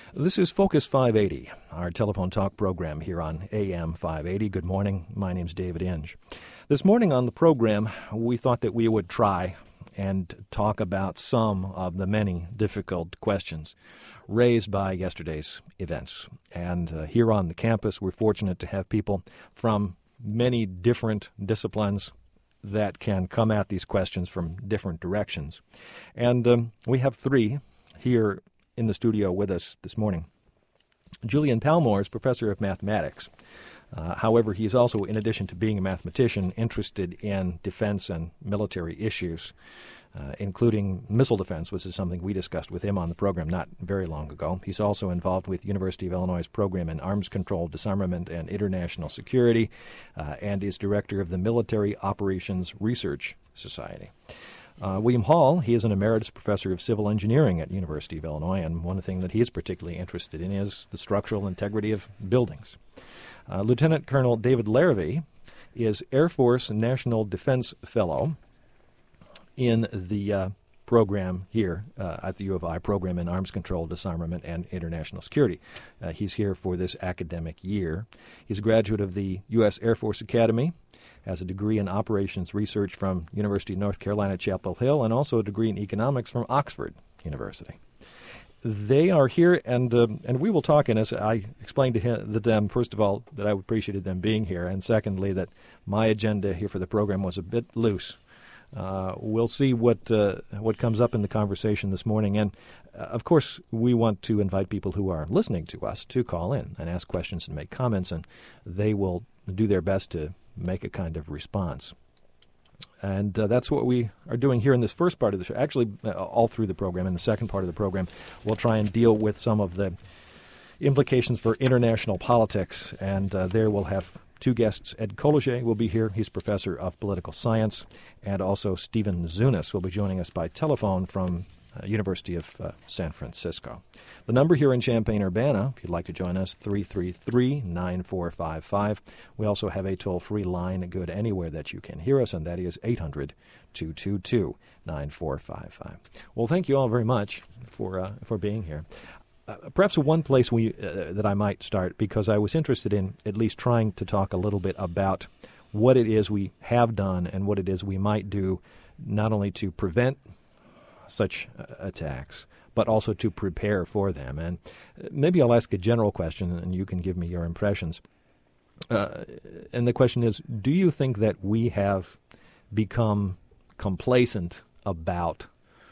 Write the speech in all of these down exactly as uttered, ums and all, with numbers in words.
This is Focus five eighty, our telephone talk program here on A M five eighty. Good morning. My name's David Inge. This morning on the program, we thought that we would try and talk about some of the many difficult questions raised by yesterday's events. And uh, here on the campus, we're fortunate to have people from many different disciplines that can come at these questions from different directions. And um, we have three here in the studio with us this morning. Julian Palmore is professor of mathematics. Uh, however, he is also, in addition to being a mathematician, interested in defense and military issues, uh, including missile defense, which is something we discussed with him on the program not very long ago. He's also involved with University of Illinois' program in arms control, disarmament, and international security, uh, and is director of the Military Operations Research Society. Uh, William Hall, he is an emeritus professor of civil engineering at University of Illinois, and one thing that he is particularly interested in is the structural integrity of buildings. Uh, Lieutenant Colonel David Larrivee is Air Force National Defense Fellow in the uh, program here uh, at the U of I, program in arms control, disarmament, and international security. Uh, he's here for this academic year. He's a graduate of the U S Air Force Academy, has a degree in operations research from University of North Carolina, Chapel Hill, and also a degree in economics from Oxford University. They are here, and uh, and we will talk. And as I explained to him, to them, first of all, that I appreciated them being here, and secondly, that my agenda here for the program was a bit loose. Uh, we'll see what uh, what comes up in the conversation this morning. And, uh, of course, we want to invite people who are listening to us to call in and ask questions and make comments, and they will do their best to make a kind of response. And uh, that's what we are doing here in this first part of the show. Actually, uh, all through the program. In the second part of the program, we'll try and deal with some of the implications for international politics. And uh, there we'll have two guests. Ed Colliget will be here. He's professor of political science. And also Stephen Zunas will be joining us by telephone from uh, University of uh, San Francisco. The number here in Champaign-Urbana, if you'd like to join us, three three three, nine four five five. We also have a toll-free line good anywhere that you can hear us, and that is eight hundred, two two two, nine four five five. Well, thank you all very much for uh, for being here. Uh, perhaps one place we uh, that I might start, because I was interested in at least trying to talk a little bit about what it is we have done and what it is we might do, not only to prevent such uh, attacks, but also to prepare for them. And maybe I'll ask a general question, and you can give me your impressions. Uh, and the question is, do you think that we have become complacent about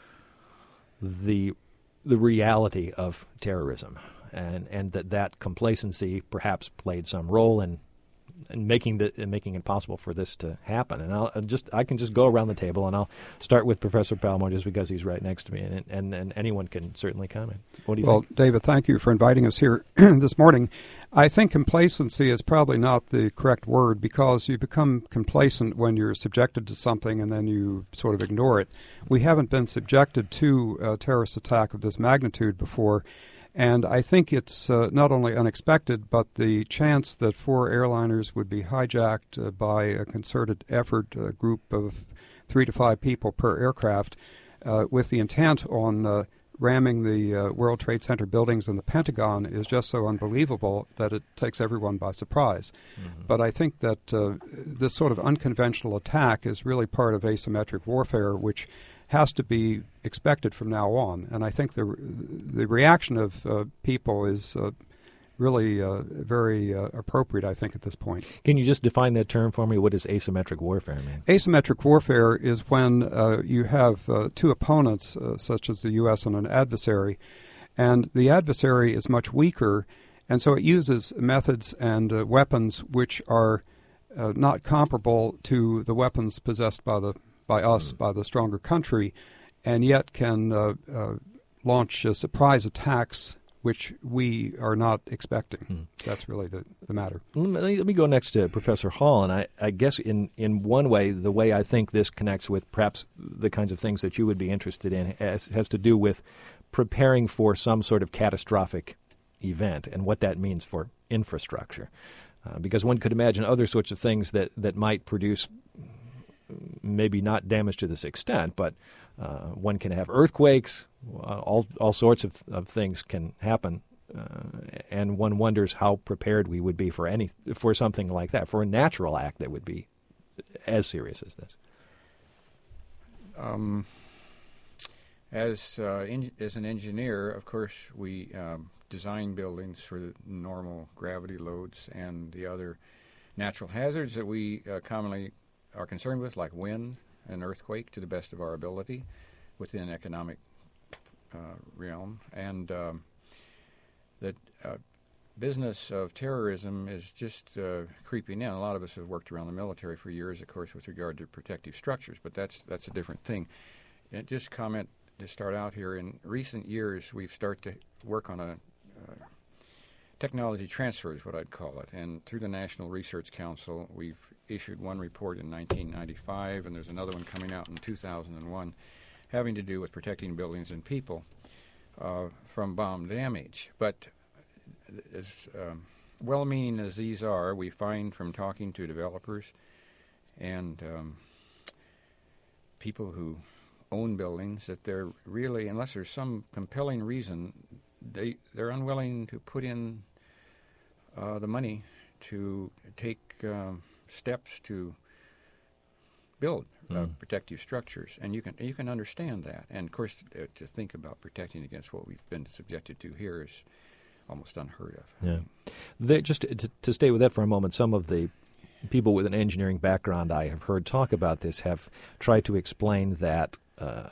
the the reality of terrorism, and, and that that complacency perhaps played some role in and making the making it possible for this to happen? And I'll just I can just go around the table, and I'll start with Professor Palmore just because he's right next to me, and and, and anyone can certainly comment. What do you well, think? Well, David, thank you for inviting us here this morning. I think complacency is probably not the correct word, because you become complacent when you're subjected to something and then you sort of ignore it. We haven't been subjected to a terrorist attack of this magnitude before. And I think it's uh, not only unexpected, but the chance that four airliners would be hijacked uh, by a concerted effort, a group of three to five people per aircraft, uh, with the intent on uh, ramming the uh, World Trade Center buildings and the Pentagon, is just so unbelievable that it takes everyone by surprise. Mm-hmm. But I think that uh, this sort of unconventional attack is really part of asymmetric warfare, which has to be expected from now on. And I think the the reaction of uh, people is uh, really uh, very uh, appropriate, I think, at this point. Can you just define that term for me? What does asymmetric warfare mean? Asymmetric warfare is when uh, you have uh, two opponents, uh, such as the U S and an adversary, and the adversary is much weaker, and so it uses methods and uh, weapons which are uh, not comparable to the weapons possessed by the by us, mm. by the stronger country, and yet can uh, uh, launch uh, surprise attacks which we are not expecting. Hmm. That's really the, the matter. Let me, let me go next to Professor Hall, and I, I guess in, in one way, the way I think this connects with perhaps the kinds of things that you would be interested in has, has to do with preparing for some sort of catastrophic event and what that means for infrastructure. Uh, because one could imagine other sorts of things that, that might produce maybe not damage to this extent, but uh, one can have earthquakes. Uh, all all sorts of, of things can happen Uh, and one wonders how prepared we would be for any for something like that, for a natural act that would be as serious as this. Um, as uh, in, as an engineer, of course, we um, design buildings for the normal gravity loads and the other natural hazards that we uh, commonly are concerned with, like wind and earthquake, to the best of our ability within economic uh, realm. And um, the uh, business of terrorism is just uh, creeping in. A lot of us have worked around the military for years, of course, with regard to protective structures, but that's that's a different thing. And just comment to start out here. In recent years, we've started to work on a uh, technology transfer, is what I'd call it. And through the National Research Council, we've issued one report in nineteen ninety-five, and there's another one coming out in two thousand one, having to do with protecting buildings and people uh, from bomb damage. But as um, well-meaning as these are, we find from talking to developers and um, people who own buildings that they're really, unless there's some compelling reason, they, they're unwilling to put in uh, the money to take um, steps to build uh, mm. protective structures. And you can you can understand that. And, of course, uh, to think about protecting against what we've been subjected to here is almost unheard of. Yeah. They, just to, to stay with that for a moment, some of the people with an engineering background I have heard talk about this have tried to explain that uh,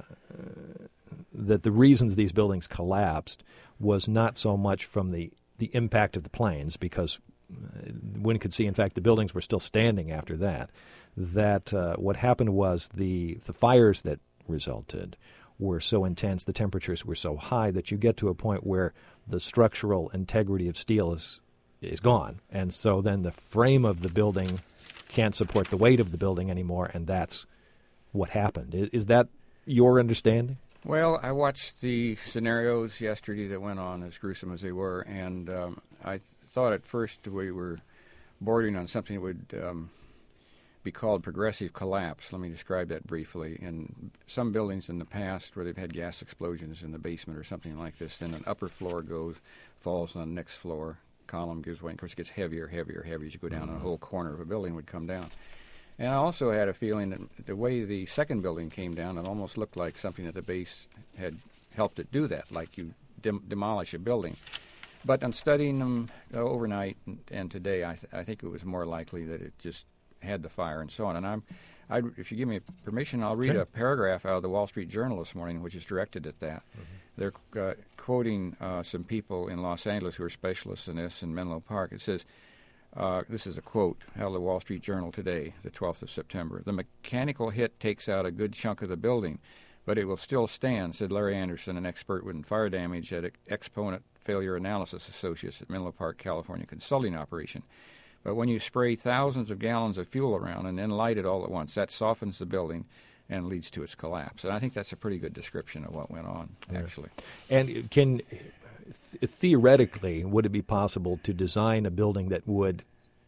that the reasons these buildings collapsed was not so much from the, the impact of the planes, because one could see, in fact, the buildings were still standing after that, that uh, what happened was the the fires that resulted were so intense, the temperatures were so high that you get to a point where the structural integrity of steel is is gone. And so then the frame of the building can't support the weight of the building anymore, and that's what happened. Is, is that your understanding? Well, I watched the scenarios yesterday that went on, as gruesome as they were, and um, I thought at first we were bordering on something that would um, be called progressive collapse. Let me describe that briefly. In some buildings in the past where they've had gas explosions in the basement or something like this, then an upper floor goes, falls on the next floor, column gives way, and of course it gets heavier, heavier, heavier as you go down, mm-hmm. and a whole corner of a building would come down. And I also had a feeling that the way the second building came down, it almost looked like something at the base had helped it do that, like you dem- demolish a building. But on studying them uh, overnight and, and today, I, th- I think it was more likely that it just had the fire and so on. And I'm, I, if you give me permission, I'll read okay. a paragraph out of the Wall Street Journal this morning, which is directed at that. Mm-hmm. They're uh, quoting uh, some people in Los Angeles who are specialists in this in Menlo Park. It says, uh, this is a quote out of the Wall Street Journal today, the twelfth of September. "The mechanical hit takes out a good chunk of the building, but it will still stand," said Larry Anderson, an expert in fire damage at Exponent Failure Analysis Associates at Menlo Park, California consulting operation. "But when you spray thousands of gallons of fuel around and then light it all at once, that softens the building and leads to its collapse." And I think that's a pretty good description of what went on, yeah. actually. And can th- theoretically, would it be possible to design a building that would,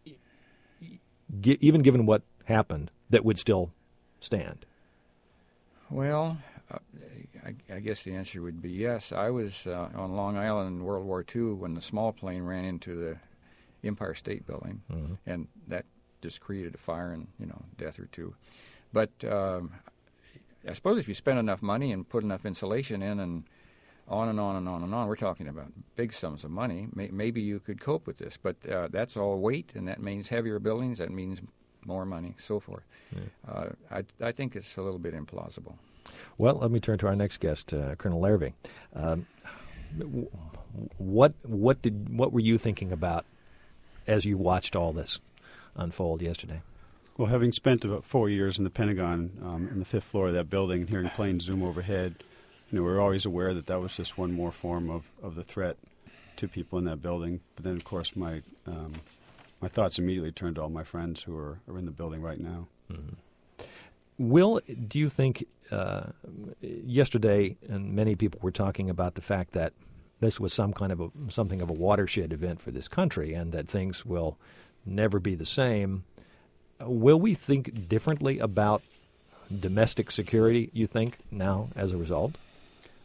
g- even given what happened, that would still stand? Well, uh, I, I guess the answer would be yes. I was uh, on Long Island in World War Two when the small plane ran into the Empire State Building, mm-hmm. and that just created a fire and, you know, death or two. But um, I suppose if you spend enough money and put enough insulation in and on and on and on and on, we're talking about big sums of money, may, maybe you could cope with this. But uh, that's all weight, and that means heavier buildings, that means more money, so forth. Yeah. Uh, I, I think it's a little bit implausible. Well, let me turn to our next guest, uh, Colonel Lerving. Um, what what did what were you thinking about as you watched all this unfold yesterday? Well, having spent about four years in the Pentagon, um, in the fifth floor of that building, and hearing planes zoom overhead, you know, we were always aware that that was just one more form of, of the threat to people in that building. But then, of course, my um, my thoughts immediately turned to all my friends who are, are in the building right now. Mm-hmm. Will, do you think uh, yesterday, and many people were talking about the fact that this was some kind of a, something of a watershed event for this country, and that things will never be the same. Will we think differently about domestic security, you think, now as a result?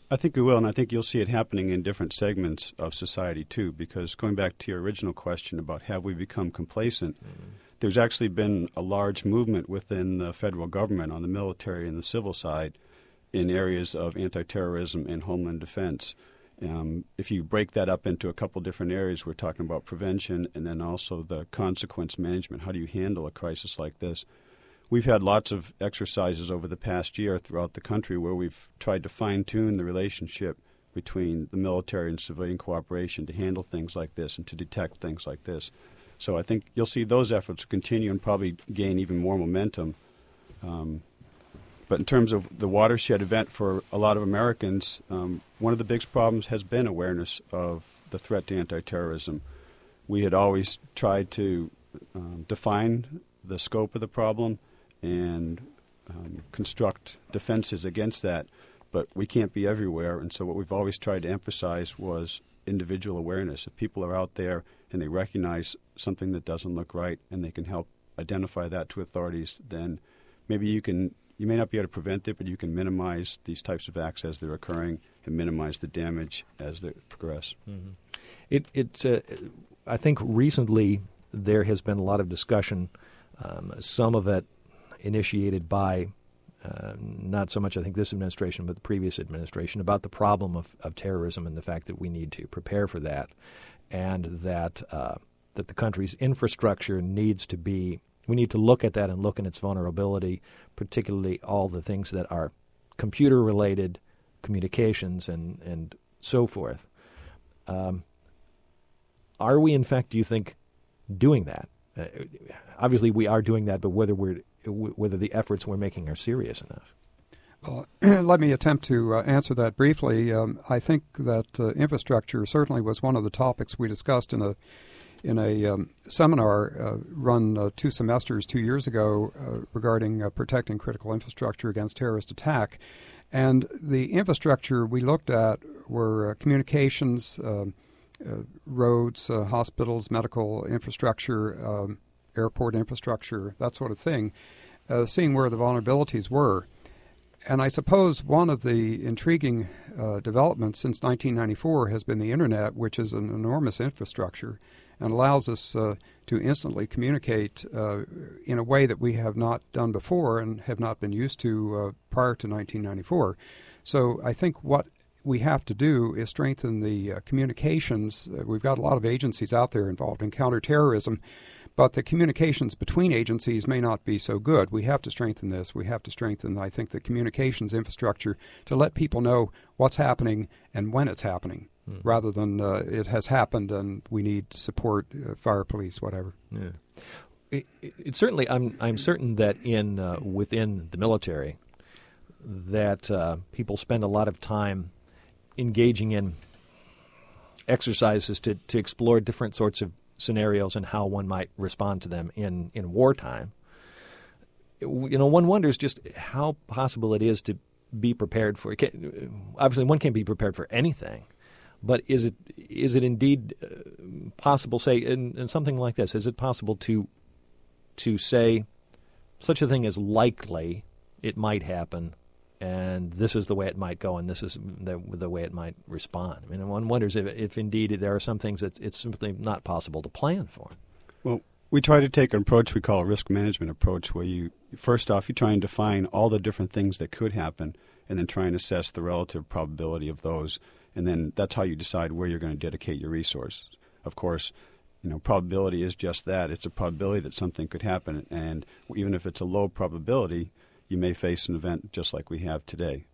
I think we will, and I think you'll see it happening in different segments of society, too, because going back to your original question about have we become complacent, mm-hmm. there's actually been a large movement within the federal government on the military and the civil side in areas of anti-terrorism and homeland defense. Um, if you break that up into a couple different areas, we're talking about prevention and then also the consequence management. How do you handle a crisis like this? We've had lots of exercises over the past year throughout the country where we've tried to fine-tune the relationship between the military and civilian cooperation to handle things like this and to detect things like this. So I think you'll see those efforts continue and probably gain even more momentum. Um, but in terms of the watershed event for a lot of Americans, um, one of the biggest problems has been awareness of the threat to anti-terrorism. We had always tried to um, define the scope of the problem and um, construct defenses against that, but we can't be everywhere. And so what we've always tried to emphasize was individual awareness. If people are out there and they recognize something that doesn't look right and they can help identify that to authorities, then maybe you can, you may not be able to prevent it, but you can minimize these types of acts as they're occurring and minimize the damage as they progress. Mm-hmm. It, it, uh, I think recently there has been a lot of discussion, um, some of it initiated by uh, not so much, I think, this administration, but the previous administration, about the problem of, of terrorism and the fact that we need to prepare for that, and that uh, that the country's infrastructure needs to be, we need to look at that and look at its vulnerability, particularly all the things that are computer-related, communications, and, and so forth. Um, are we, in fact, do you think, doing that? Uh, obviously, we are doing that, but whether we're whether the efforts we're making are serious enough. Well, let me attempt to uh, answer that briefly. Um, I think that uh, infrastructure certainly was one of the topics we discussed in a in a um, seminar uh, run uh, two semesters two years ago uh, regarding uh, protecting critical infrastructure against terrorist attack. And the infrastructure we looked at were uh, communications, uh, uh, roads, uh, hospitals, medical infrastructure, um, airport infrastructure, that sort of thing, uh, seeing where the vulnerabilities were. And I suppose one of the intriguing uh, developments since nineteen ninety-four has been the Internet, which is an enormous infrastructure and allows us uh, to instantly communicate uh, in a way that we have not done before and have not been used to uh, prior to nineteen ninety-four. So I think what we have to do is strengthen the uh, communications. Uh, we've got a lot of agencies out there involved in counterterrorism, but the communications between agencies may not be so good. We have to strengthen this. We have to strengthen, I think, the communications infrastructure to let people know what's happening and when it's happening, mm. rather than uh, it has happened and we need support, uh, fire, police, whatever. Yeah. It, it, it certainly, I'm I'm certain that in uh, within the military, that uh, people spend a lot of time engaging in exercises to, to explore different sorts of scenarios and how one might respond to them in, in wartime. You know, one wonders just how possible it is to be prepared for. Obviously, one can't be prepared for anything, but is it is it indeed possible? Say in, in something like this, is it possible to to say such a thing is likely, it might happen, and this is the way it might go, and this is the, the way it might respond? I mean, one wonders if, if indeed there are some things that it's simply not possible to plan for. Well, we try to take an approach we call a risk management approach, where you, first off, you try and define all the different things that could happen, and then try and assess the relative probability of those, and then that's how you decide where you're going to dedicate your resources. Of course, you know, probability is just that. It's a probability that something could happen, and even if it's a low probability, you may face an event just like we have today.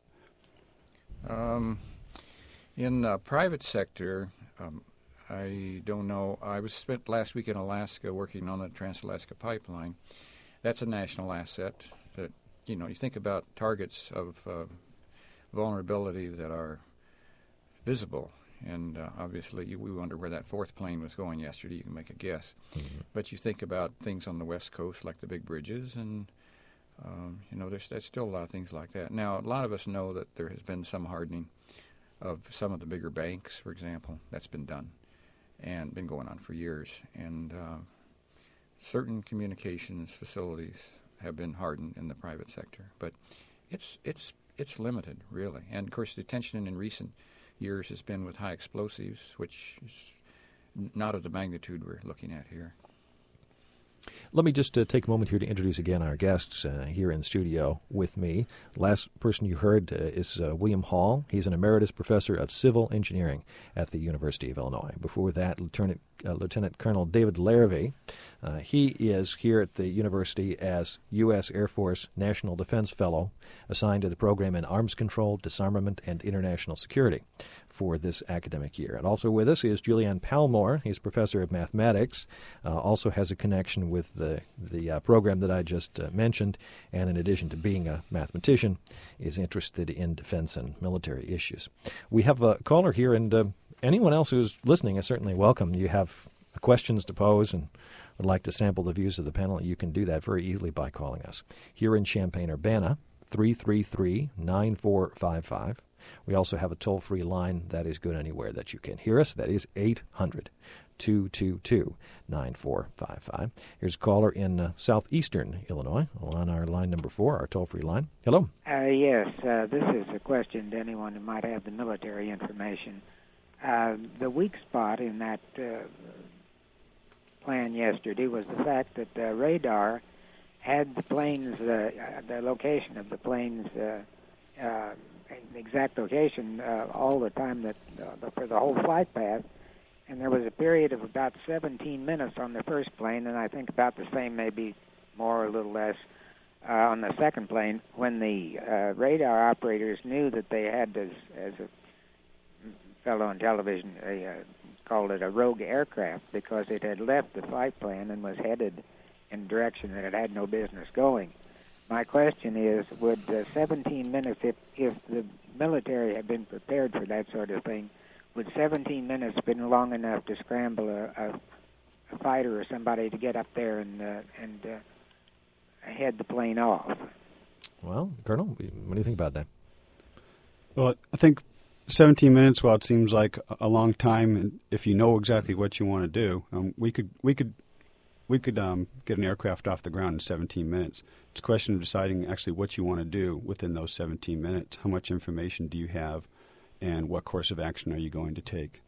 Um, in the private sector, um, I don't know. I was spent last week in Alaska working on the Trans-Alaska Pipeline. That's a national asset that, you know, you think about targets of uh, vulnerability that are visible. And uh, obviously, you, we wonder where that fourth plane was going yesterday. You can make a guess. Mm-hmm. But you think about things on the West Coast like the big bridges, and Um, you know, there's, there's still a lot of things like that. Now, a lot of us know that there has been some hardening of some of the bigger banks, for example. That's been done and been going on for years. And uh, certain communications facilities have been hardened in the private sector. But it's it's it's limited, really. And, of course, the tension in recent years has been with high explosives, which is not of the magnitude we're looking at here. Let me just uh, take a moment here to introduce again our guests uh, here in studio with me. Last person you heard uh, is uh, William Hall. He's an emeritus professor of civil engineering at the University of Illinois. Before that, Lieutenant, uh, Lieutenant Colonel David Larrivee. Uh, he is here at the university as U S Air Force National Defense Fellow, assigned to the program in Arms Control, Disarmament, and International Security for this academic year. And also with us is Julianne Palmore. He's professor of mathematics, uh, also has a connection with the, the uh, program that I just uh, mentioned, and in addition to being a mathematician, is interested in defense and military issues. We have a caller here, and uh, anyone else who's listening is certainly welcome. You have questions to pose and would like to sample the views of the panel, you can do that very easily by calling us. Here in Champaign-Urbana, three three three, nine four five five. We also have a toll-free line that is good anywhere that you can hear us. That is eight hundred, two two two, nine four five five. Here's a caller in uh, southeastern Illinois on our line number four, our toll-free line. Hello. Uh, yes, uh, this is a question to anyone who might have the military information. Uh, the weak spot in that uh, plan yesterday was the fact that the radar had the planes, uh, the location of the planes, uh, uh, exact location uh, all the time that uh, for the whole flight path, and there was a period of about seventeen minutes on the first plane, and I think about the same, maybe more or a little less, uh, on the second plane, when the uh, radar operators knew that they had, as, as a fellow on television uh, called it a rogue aircraft, because it had left the flight plan and was headed in a direction that it had no business going. My question is, would uh, seventeen minutes, if, if the military had been prepared for that sort of thing, would seventeen minutes have been long enough to scramble a, a, a fighter or somebody to get up there and uh, and uh, head the plane off? Well, Colonel, what do you think about that? Well, I think seventeen minutes, while it seems like a long time, and if you know exactly what you want to do, um, we could we could we could um, get an aircraft off the ground in seventeen minutes. It's a question of deciding actually what you want to do within those seventeen minutes. How much information do you have, and what course of action are you going to take?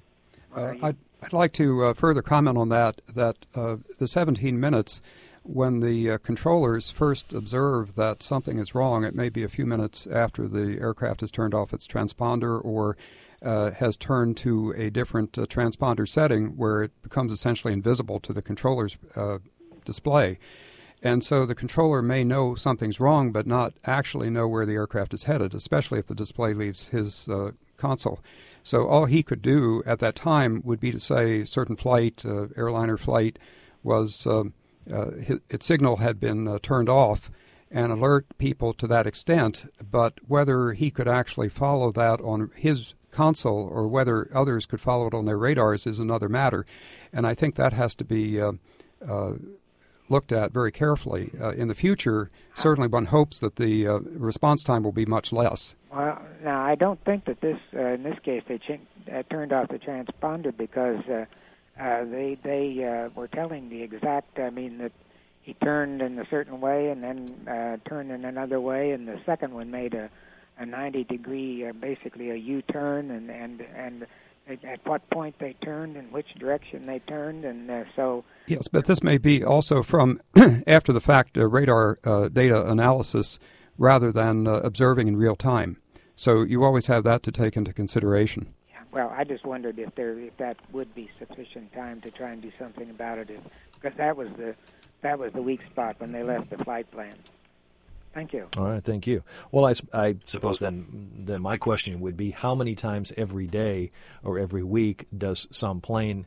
Uh, I'd, I'd like to uh, further comment on that, that uh, the seventeen minutes, when the uh, controllers first observe that something is wrong, it may be a few minutes after the aircraft has turned off its transponder or uh, has turned to a different uh, transponder setting where it becomes essentially invisible to the controller's uh, display. And so the controller may know something's wrong but not actually know where the aircraft is headed, especially if the display leaves his uh, console. So all he could do at that time would be to say certain flight, uh, airliner flight, was uh, uh, his, its signal had been uh, turned off, and alert people to that extent. But whether he could actually follow that on his console or whether others could follow it on their radars is another matter. And I think that has to be uh, uh, looked at very carefully. Uh, in the future, certainly one hopes that the uh, response time will be much less. Well, now, I don't think that this, uh, in this case, they ch- uh, turned off the transponder because uh, uh, they they uh, were telling the exact, I mean, that he turned in a certain way and then uh, turned in another way, and the second one made a, a ninety degree, uh, basically a U-turn, and, and, and at what point they turned and which direction they turned, and uh, so... Yes, but this may be also from after-the-fact uh, radar uh, data analysis rather than uh, observing in real time. So you always have that to take into consideration. Yeah, well, I just wondered if there if that would be sufficient time to try and do something about it, if, because that was the that was the weak spot when they left the flight plan. Thank you. All right, thank you. Well, I, I suppose then then my question would be, how many times every day or every week does some plane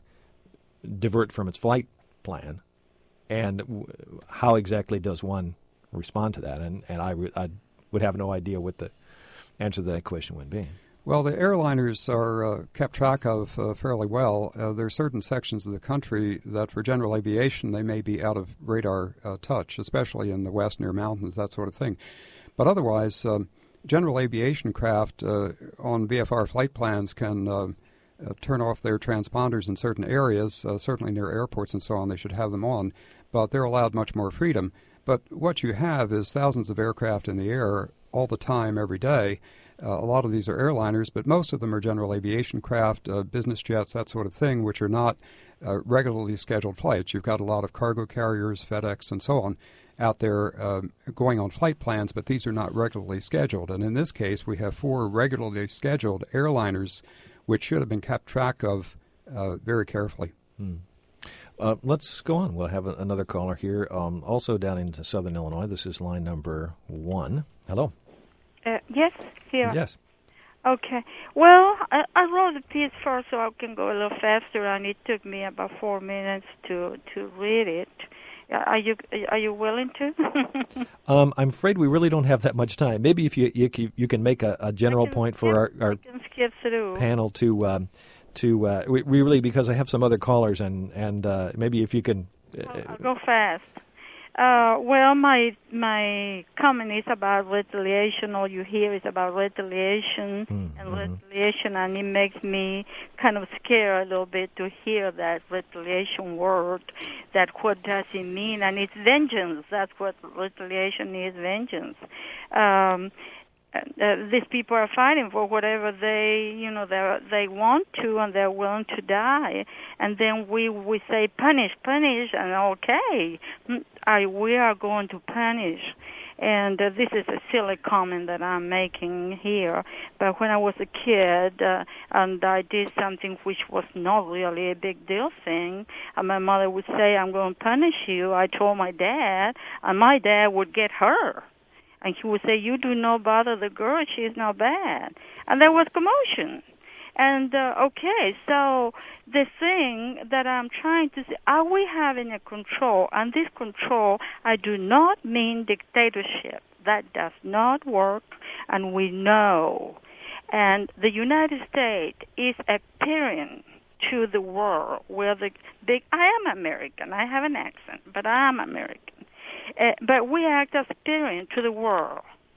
divert from its flight plan, and w- how exactly does one respond to that? And and I, re- I would have no idea what the answer to that question would be. Well, the airliners are uh, kept track of uh, fairly well. Uh, there are certain sections of the country that for general aviation they may be out of radar uh, touch, especially in the west near mountains, that sort of thing. But otherwise, um, general aviation craft uh, on V F R flight plans can uh, uh, turn off their transponders in certain areas, uh, certainly near airports and so on. They should have them on, but they're allowed much more freedom. But what you have is thousands of aircraft in the air all the time, every day. Uh, a lot of these are airliners, but most of them are general aviation craft, uh, business jets, that sort of thing, which are not uh, regularly scheduled flights. You've got a lot of cargo carriers, FedEx, and so on out there uh, going on flight plans, but these are not regularly scheduled. And in this case, we have four regularly scheduled airliners, which should have been kept track of uh, very carefully. Hmm. Uh, let's go on. We'll have a, another caller here, um, also down in southern Illinois. This is line number one. Hello. Uh, yes, here. Yes. Okay. Well, I, I wrote the piece first so I can go a little faster, and it took me about four minutes to, to read it. Are you are you willing to? um, I'm afraid we really don't have that much time. Maybe if you you, you can make a, a general point for skip, our, our can skip through. panel to um, to uh, we, we really because I have some other callers and and uh, maybe if you can uh, I'll, I'll go fast. Uh, well, my my comment is about retaliation. All you hear is about retaliation mm-hmm. and retaliation, and it makes me kind of scared a little bit to hear that retaliation word. That what does it mean? And it's vengeance. That's what retaliation is, vengeance. Um, uh, these people are fighting for whatever they, you know, they they want to, and they're willing to die. And then we we say punish, punish, and okay, I we are going to punish. And uh, this is a silly comment that I'm making here. But when I was a kid uh, and I did something which was not really a big deal thing, and my mother would say, "I'm going to punish you," I told my dad, and my dad would get her. And he would say, "You do not bother the girl, she is not bad." And there was commotion. And, uh, okay, so the thing that I'm trying to say, are we having a control? And this control, I do not mean dictatorship. That does not work, and we know. And the United States is appearing to the world where the big, I am American, I have an accent, but I am American. Uh, but we act as appearing to the world.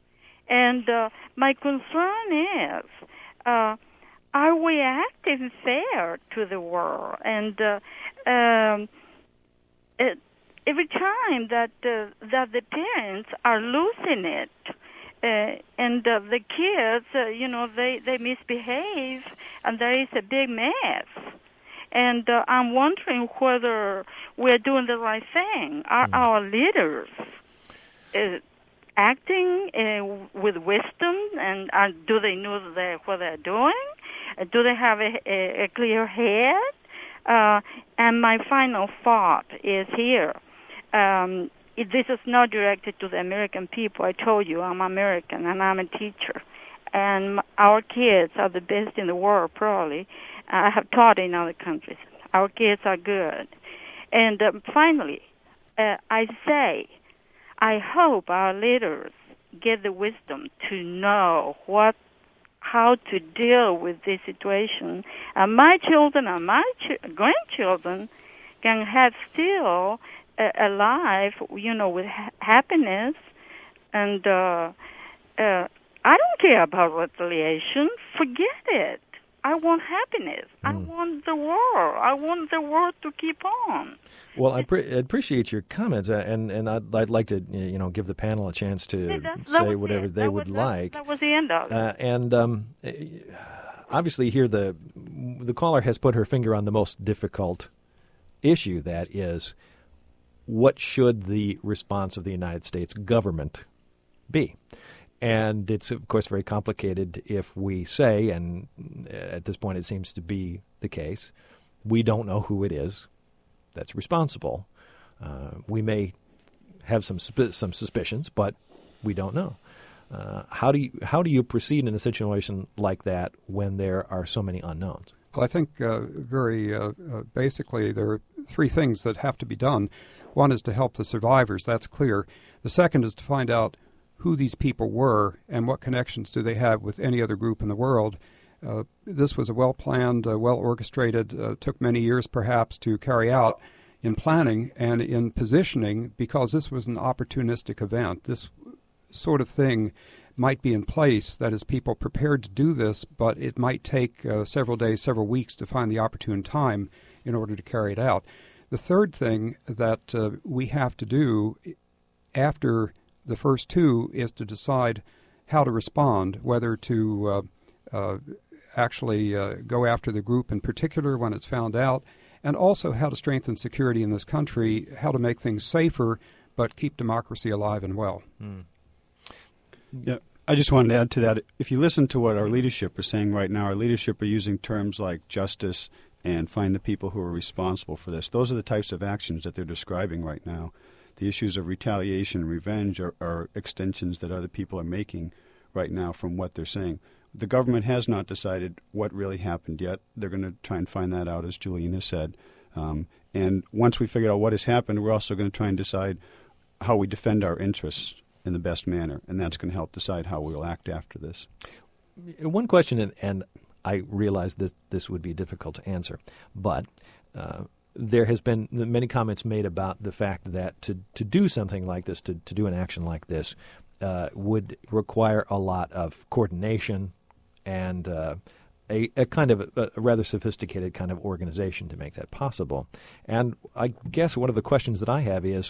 And uh, my concern is, uh, are we acting fair to the world? And uh, um, it, every time that uh, that the parents are losing it, uh, and uh, the kids, uh, you know, they, they misbehave, and there is a big mess. And uh, I'm wondering whether we're doing the right thing. Are mm. our leaders uh, acting uh, with wisdom, and uh, do they know the, what they're doing? Uh, do they have a, a, a clear head? Uh, and my final thought is here. Um, it, this is not directed to the American people. I told you I'm American, and I'm a teacher. And our kids are the best in the world, probably. I have taught in other countries. Our kids are good. And um, finally, uh, I say, I hope our leaders get the wisdom to know what, how to deal with this situation. And my children and my ch- grandchildren can have still a, a life, you know, with ha- happiness. And uh, uh, I don't care about retaliation. Forget it. I want happiness. Mm. I want the world. I want the world to keep on. Well, I pre- appreciate your comments, uh, and and I'd, I'd like to you know give the panel a chance to yeah, that, say that whatever it. they that would was, like. That, that was the end of it. Uh, and um, obviously, here the the caller has put her finger on the most difficult issue. That is, what should the response of the United States government be? And it's, of course, very complicated if we say, and at this point it seems to be the case, we don't know who it is that's responsible. Uh, we may have some sp- some suspicions, but we don't know. Uh, how do you how do you proceed in a situation like that when there are so many unknowns? Well, I think uh, very uh, uh, basically there are three things that have to be done. One is to help the survivors. That's clear. The second is to find out who these people were and what connections do they have with any other group in the world. Uh, this was a well-planned, uh, well-orchestrated, uh, took many years perhaps to carry out in planning and in positioning, because this was an opportunistic event. This sort of thing might be in place, that is, people prepared to do this, but it might take uh, several days, several weeks to find the opportune time in order to carry it out. The third thing that uh, we have to do after the first two is to decide how to respond, whether to uh, uh, actually uh, go after the group in particular when it's found out, and also how to strengthen security in this country, how to make things safer, but keep democracy alive and well. Mm. Yeah, I just wanted to add to that. If you listen to what our leadership is saying right now, our leadership are using terms like justice and find the people who are responsible for this. Those are the types of actions that they're describing right now. The issues of retaliation and revenge are, are extensions that other people are making right now from what they're saying. The government has not decided what really happened yet. They're going to try and find that out, as Julian has said. Um, and once we figure out what has happened, we're also going to try and decide how we defend our interests in the best manner, and that's going to help decide how we'll act after this. One question, and, and I realize that this would be difficult to answer, but uh, there has been many comments made about the fact that to, to do something like this, to, to do an action like this, uh, would require a lot of coordination and uh, a, a kind of a, a rather sophisticated kind of organization to make that possible. And I guess one of the questions that I have is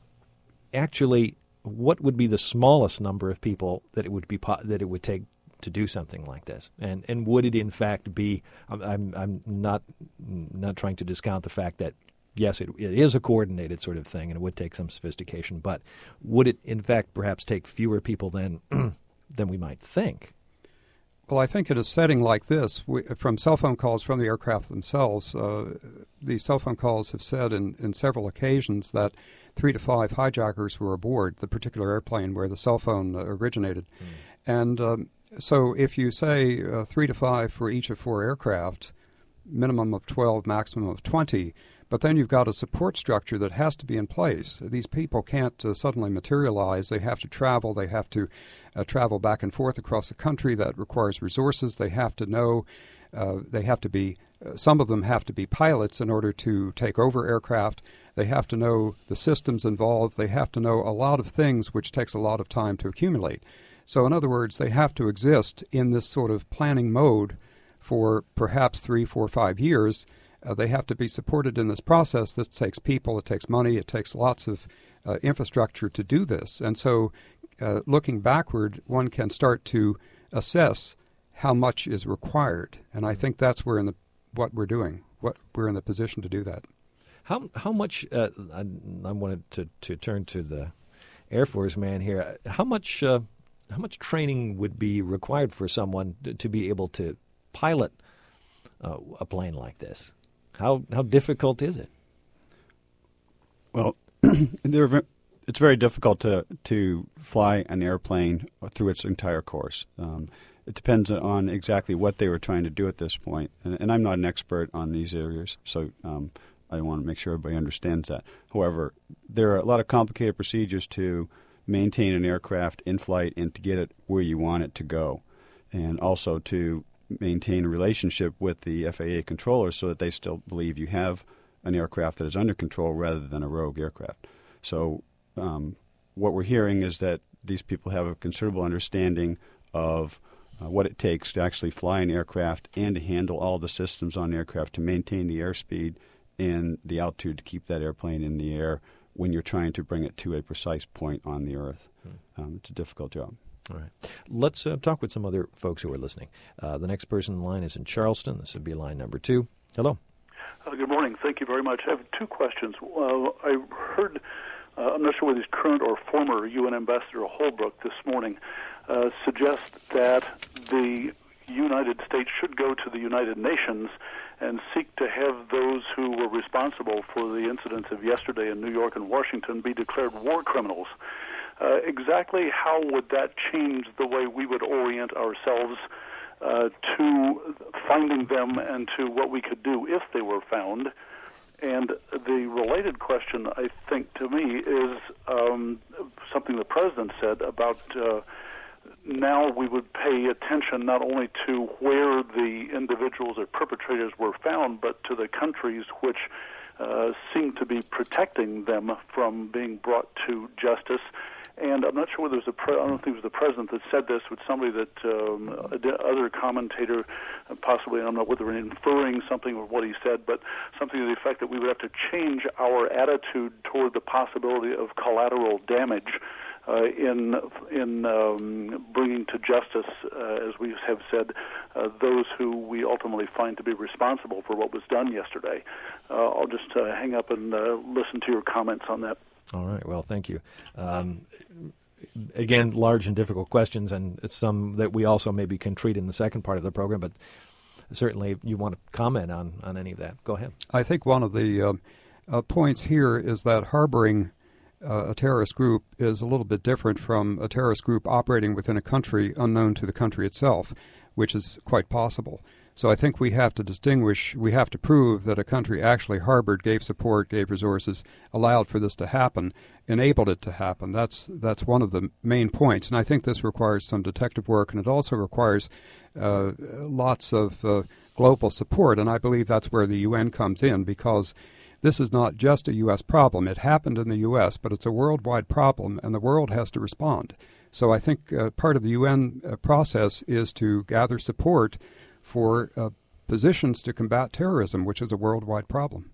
actually, what would be the smallest number of people that it would be po- that it would take to do something like this, and and would it in fact be? I'm I'm, I'm not not trying to discount the fact that yes, it, it is a coordinated sort of thing, and it would take some sophistication. But would it in fact perhaps take fewer people than than we might think? Well, I think in a setting like this, we, from cell phone calls from the aircraft themselves, uh, the cell phone calls have said in, in several occasions that three to five hijackers were aboard the particular airplane where the cell phone uh, originated. Mm. And um, so if you say uh, three to five for each of four aircraft, minimum of twelve, maximum of twenty, but then you've got a support structure that has to be in place. These people can't uh, suddenly materialize. They have to travel. They have to uh, travel back and forth across the country. That requires resources. They have to know. Uh, they have to be. Uh, some of them have to be pilots in order to take over aircraft. They have to know the systems involved. They have to know a lot of things, which takes a lot of time to accumulate. So, in other words, they have to exist in this sort of planning mode for perhaps three, four, five years. Uh, they have to be supported in this process. This takes people, it takes money, it takes lots of uh, infrastructure to do this. And so uh, looking backward, one can start to assess how much is required. And I think that's where in the what we're doing, what we're in the position to do that. How how much, uh, I, I wanted to, to turn to the Air Force man here, how much, uh, how much training would be required for someone to, to be able to pilot uh, a plane like this? How how difficult is it? Well, they're, it's very difficult to to fly an airplane through its entire course. Um, it depends on exactly what they were trying to do at this point. And, and I'm not an expert on these areas, so um, I want to make sure everybody understands that. However, there are a lot of complicated procedures to maintain an aircraft in flight and to get it where you want it to go, and also to maintain a relationship with the F A A controllers so that they still believe you have an aircraft that is under control rather than a rogue aircraft. So um, what we're hearing is that these people have a considerable understanding of uh, what it takes to actually fly an aircraft and to handle all the systems on the aircraft to maintain the airspeed and the altitude to keep that airplane in the air when you're trying to bring it to a precise point on the earth. Hmm. Um, it's a difficult job. All right. Let's uh, talk with some other folks who are listening. Uh, the next person in line is in Charleston. This would be line number two. Hello. Uh, good morning. Thank you very much. I have two questions. Uh, I heard, uh, I'm not sure whether he's current or former U N Ambassador Holbrooke this morning uh, suggest that the United States should go to the United Nations and seek to have those who were responsible for the incidents of yesterday in New York and Washington be declared war criminals. Uh, exactly how would that change the way we would orient ourselves uh, to finding them and to what we could do if they were found? And the related question, I think, to me, is um, something the President said about uh, now we would pay attention not only to where the individuals or perpetrators were found, but to the countries which uh, seem to be protecting them from being brought to justice. And I'm not sure whether it was the pre- I don't think it was the President that said this, but somebody that um, other commentator, possibly, I'm not whether inferring something of what he said, but something to the effect that we would have to change our attitude toward the possibility of collateral damage uh, in in um, bringing to justice, uh, as we have said, uh, those who we ultimately find to be responsible for what was done yesterday. Uh, I'll just uh, hang up and uh, listen to your comments on that. All right. Well, thank you. Um, again, large and difficult questions, and some that we also maybe can treat in the second part of the program, but certainly you want to comment on, on any of that. Go ahead. I think one of the uh, uh, points here is that harboring uh, a terrorist group is a little bit different from a terrorist group operating within a country unknown to the country itself, which is quite possible. So I think we have to distinguish, we have to prove that a country actually harbored, gave support, gave resources, allowed for this to happen, enabled it to happen. That's that's one of the main points. And I think this requires some detective work, and it also requires uh, lots of uh, global support. And I believe that's where the U N comes in, because this is not just a U S problem. It happened in the U S, but it's a worldwide problem, and the world has to respond. So I think uh, part of the U N uh, process is to gather support for uh, positions to combat terrorism, which is a worldwide problem.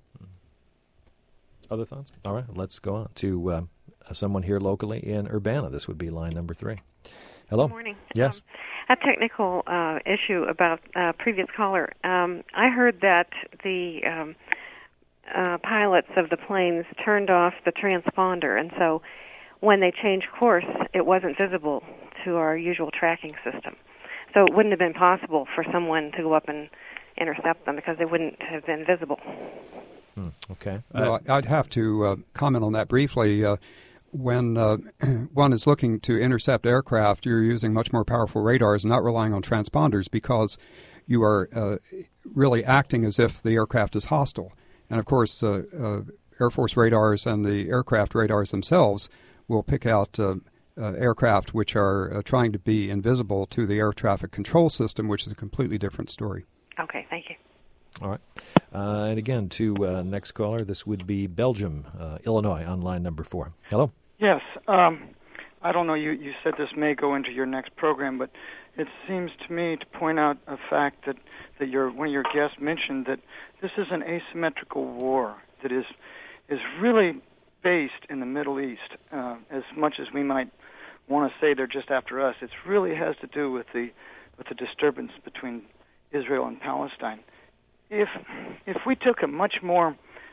Other thoughts? All right, let's go on to uh, someone here locally in Urbana. This would be line number three. Hello. Good morning. Yes. Um, a technical uh, issue about uh, previous caller. Um, I heard that the um, uh, pilots of the planes turned off the transponder, and so when they changed course, it wasn't visible to our usual tracking system. So it wouldn't have been possible for someone to go up and intercept them because they wouldn't have been visible. Hmm, okay. Well, I'd have to uh, comment on that briefly. Uh, when uh, one is looking to intercept aircraft, you're using much more powerful radars and not relying on transponders, because you are uh, really acting as if the aircraft is hostile. And, of course, uh, uh, Air Force radars and the aircraft radars themselves will pick out uh, Uh, aircraft which are uh, trying to be invisible to the air traffic control system, which is a completely different story. Okay, thank you. All right. Uh, and again, to uh, next caller, this would be Belgium, uh, Illinois, on line number four. Hello? Yes. Um, I don't know, you, you said this may go into your next program, but it seems to me to point out a fact that, that your, one of your guests mentioned, that this is an asymmetrical war that is is really based in the Middle East. Uh, as much as we might want to say they're just after us, it really has to do with the with the disturbance between Israel and Palestine. If if we took a much more,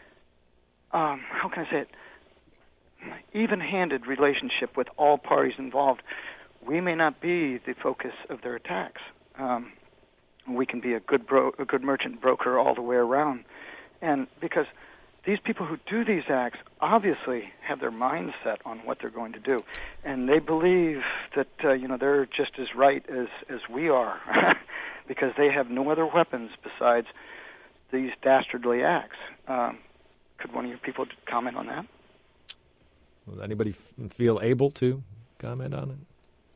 um, how can I say it, even-handed relationship with all parties involved, we may not be the focus of their attacks. Um, we can be a good bro- a good merchant broker all the way around, and because these people who do these acts obviously have their minds set on what they're going to do, and they believe that uh, you know they're just as right as, as we are, because they have no other weapons besides these dastardly acts. Um, could one of your people comment on that? Will anybody f- feel able to comment on it?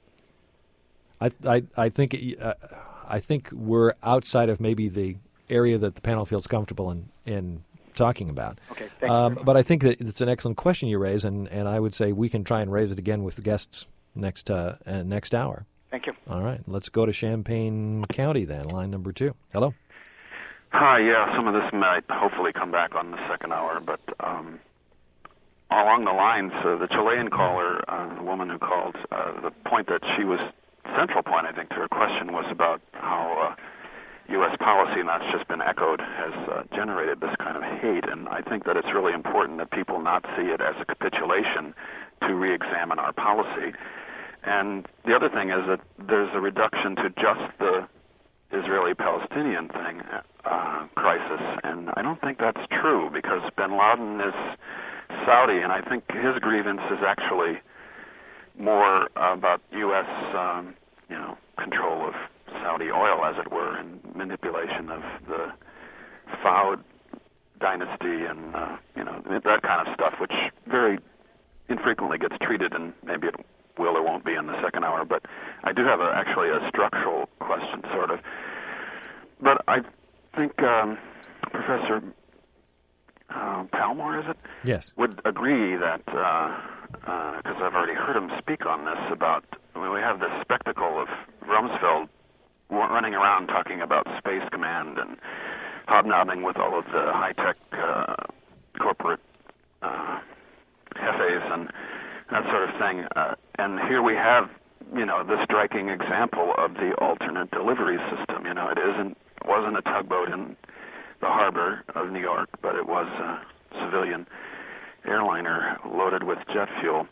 I I, I think it, uh, I think we're outside of maybe the area that the panel feels comfortable in in. talking about. Okay, thank um, you. But I think that it's an excellent question you raise, and, and I would say we can try and raise it again with the guests next uh, uh, next hour. Thank you. All right, let's go to Champaign County then, line number two. Hello. Hi, yeah, some of this might hopefully come back on the second hour, but um, along the lines, uh, the Chilean caller, uh, the woman who called, uh, the point that she was, central point, I think, to her question was about how uh, U S policy, and that's just been echoed, has uh, generated this kind of hate. And I think that it's really important that people not see it as a capitulation to re-examine our policy. And the other thing is that there's a reduction to just the Israeli-Palestinian thing, uh, crisis. And I don't think that's true, because bin Laden is Saudi, and I think his grievance is actually more about U S Um, you know, control of Saudi oil, as it were, and manipulation of the Fahd dynasty and, uh, you know, that kind of stuff, which very infrequently gets treated, and maybe it will or won't be in the second hour. But I do have a, actually a structural question, sort of. But I think um, Professor uh, Palmore, is it? Yes. Would agree that, because uh, uh, I've already heard him speak on this, about, I mean, we have this spectacle of Rumsfeld running around talking about Space Command and hobnobbing with all of the high-tech uh, corporate uh, jefes and that sort of thing. Uh, here we have, you know, the striking example of the alternate delivery system. You know, it isn't it wasn't a tugboat in the harbor of New York, but it was a civilian airliner loaded with jet fuel.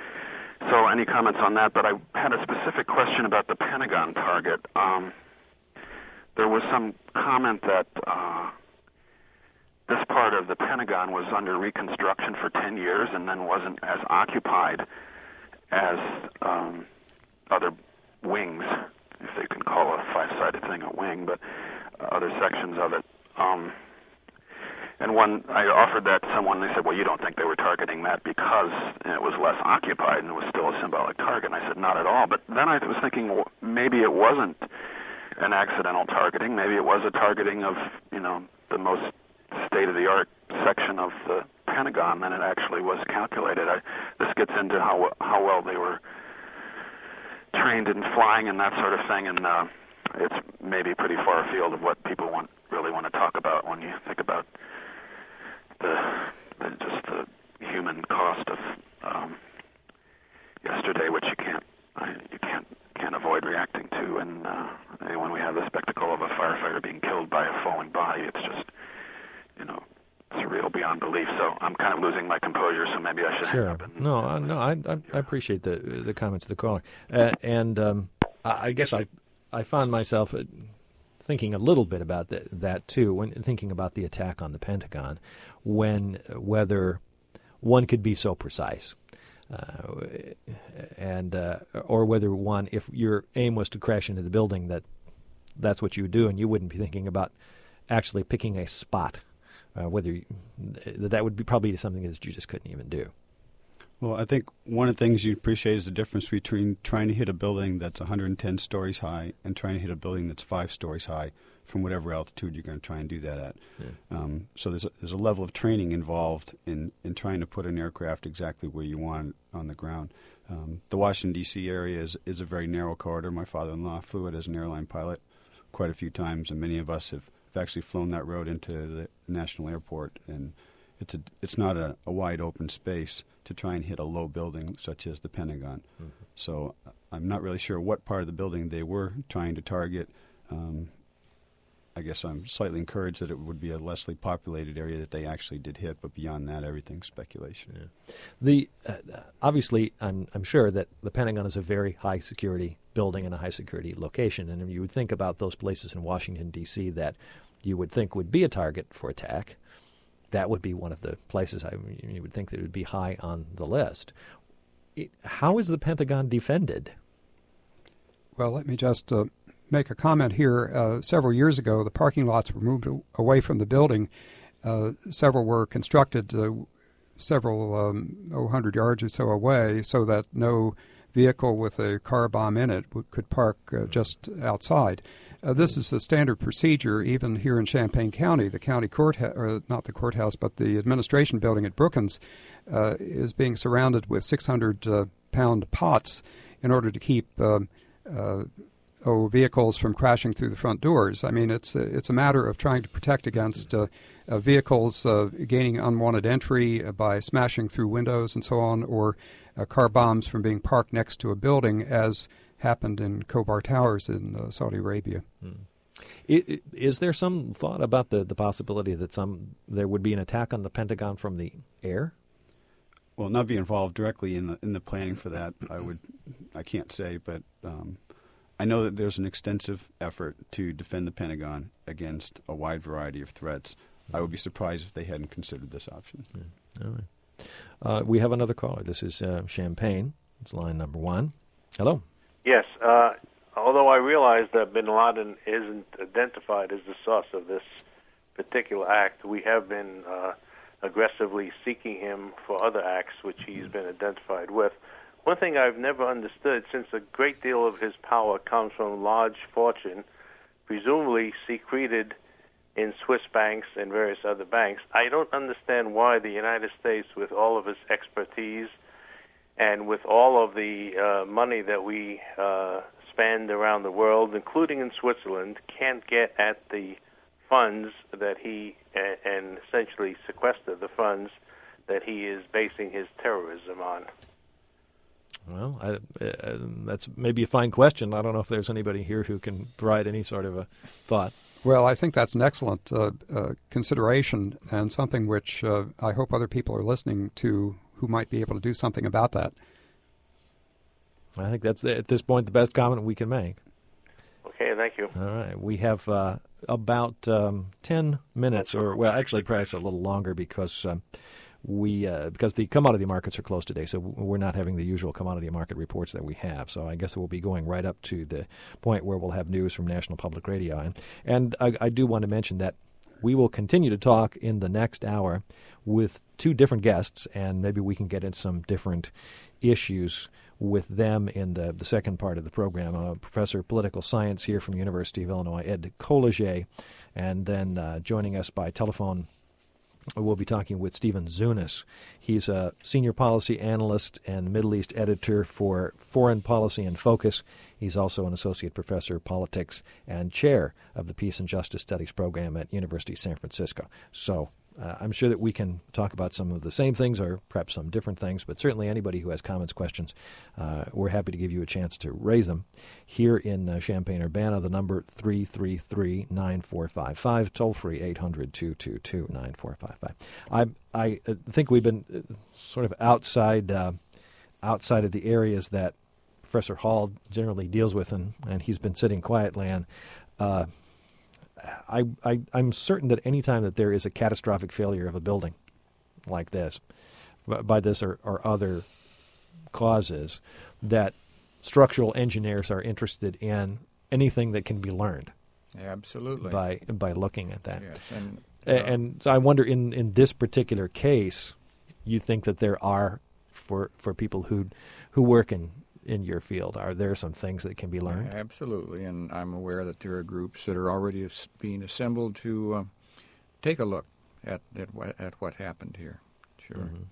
So any comments on that? But I had a specific question about the Pentagon target. Um, there was some comment that uh, this part of the Pentagon was under reconstruction for ten years and then wasn't as occupied as um, other wings, if they can call a five-sided thing a wing, but uh, other sections of it. Um, and when I offered that to someone, they said, well, you don't think they were targeting that because it was less occupied and it was still a symbolic target. And I said, not at all. But then I was thinking, well, maybe it wasn't an accidental targeting. Maybe it was a targeting of, you know, the most state-of-the-art section of the Pentagon than it actually was calculated. I, this gets into how how well they were trained in flying and that sort of thing, and uh, it's maybe pretty far afield of what people want really want to talk about when you think about the, the just the human cost of um, yesterday, which you can't I, you can't can't avoid reacting to, and uh, when we have the spectacle of a firefighter being killed by a falling body, it's just, you know, surreal beyond belief. So I'm kind of losing my composure, so maybe I should sure. hang up. And, no, uh, no, I, I, I appreciate the the comments of the caller, uh, and um, I, I guess I I found myself thinking a little bit about that, that too when thinking about the attack on the Pentagon, when whether one could be so precise. Uh, and uh, or whether one, if your aim was to crash into the building, that that's what you would do, and you wouldn't be thinking about actually picking a spot. Uh, whether you, that would be probably something that you just couldn't even do. Well, I think one of the things you appreciate is the difference between trying to hit a building that's one hundred ten stories high and trying to hit a building that's five stories high from whatever altitude you're going to try and do that at. Yeah. Um, so there's a, there's a level of training involved in, in trying to put an aircraft exactly where you want it on the ground. Um, the Washington, D C area is, is a very narrow corridor. My father-in-law flew it as an airline pilot quite a few times, and many of us have, have actually flown that road into the national airport. And it's a, it's not a, a wide open space to try and hit a low building such as the Pentagon. Mm-hmm. So I'm not really sure what part of the building they were trying to target. Um, I guess I'm slightly encouraged that it would be a lessly populated area that they actually did hit, but beyond that, everything's speculation. Yeah. The uh, obviously, I'm I'm sure that the Pentagon is a very high security building and a high security location, and you would think about those places in Washington, D C that you would think would be a target for attack. That would be one of the places I you would think that it would be high on the list. It, how is the Pentagon defended? Well, let me just uh, make a comment here. Uh, several years ago, the parking lots were moved away from the building. Uh, several were constructed uh, several um, oh, hundred yards or so away so that no vehicle with a car bomb in it w- could park uh, just outside. Uh, this is the standard procedure even here in Champaign County. The county courthouse, or not the courthouse, but the administration building at Brookins uh, is being surrounded with six hundred pound pots in order to keep uh, uh, oh, vehicles from crashing through the front doors. I mean, it's a, it's a matter of trying to protect against uh, uh, vehicles uh, gaining unwanted entry uh, by smashing through windows and so on, or uh, car bombs from being parked next to a building, as happened in Khobar Towers in uh, Saudi Arabia. Hmm. Is, is there some thought about the, the possibility that some there would be an attack on the Pentagon from the air? Well, not be involved directly in the in the planning for that, I would, I can't say, but um, I know that there's an extensive effort to defend the Pentagon against a wide variety of threats. Mm-hmm. I would be surprised if they hadn't considered this option. Yeah. All right. Uh, we have another caller. This is uh, Champaign. It's line number one. Hello. Yes. Uh, although I realize that bin Laden isn't identified as the source of this particular act, we have been uh, aggressively seeking him for other acts which he's been identified with. One thing I've never understood, since a great deal of his power comes from large fortune, presumably secreted in Swiss banks and various other banks, I don't understand why the United States, with all of its expertise and with all of the uh, money that we uh, spend around the world, including in Switzerland, can't get at the funds that he, uh, and essentially sequester the funds that he is basing his terrorism on. Well, I, uh, that's maybe a fine question. I don't know if there's anybody here who can provide any sort of a thought. Well, I think that's an excellent uh, uh, consideration and something which uh, I hope other people are listening to who might be able to do something about that. I think that's, at this point, the best comment we can make. Okay, thank you. All right. We have uh, about um, ten minutes, or, well, actually, perhaps a little longer because um, we uh, because the commodity markets are closed today, so we're not having the usual commodity market reports that we have. So I guess we'll be going right up to the point where we'll have news from National Public Radio. And, and I, I do want to mention that we will continue to talk in the next hour with two different guests, and maybe we can get into some different issues with them in the, the second part of the program. Uh, Professor of Political Science here from the University of Illinois, Ed Koligier, and then uh, joining us by telephone, we'll be talking with Stephen Zunas. He's a senior policy analyst and Middle East editor for Foreign Policy in Focus. He's also an associate professor of politics and chair of the Peace and Justice Studies program at University of San Francisco. So uh, I'm sure that we can talk about some of the same things or perhaps some different things, but certainly anybody who has comments, questions, uh, we're happy to give you a chance to raise them. Here in uh, Champaign-Urbana, the number three three three, nine four five five, toll-free eight hundred, two two two, nine four five five. I, I think we've been sort of outside, uh, outside of the areas that Professor Hall generally deals with, and, and he's been sitting quietly. And uh, I, I, I'm certain that any time that there is a catastrophic failure of a building like this, by this or, or other causes, that structural engineers are interested in anything that can be learned. Absolutely. By by looking at that. Yes, and, uh, and so I wonder, in, in this particular case, you think that there are, for for people who who work in in your field, are there some things that can be learned? Absolutely, and I'm aware that there are groups that are already being assembled to uh, take a look at at what, at what happened here. Sure. Mm-hmm.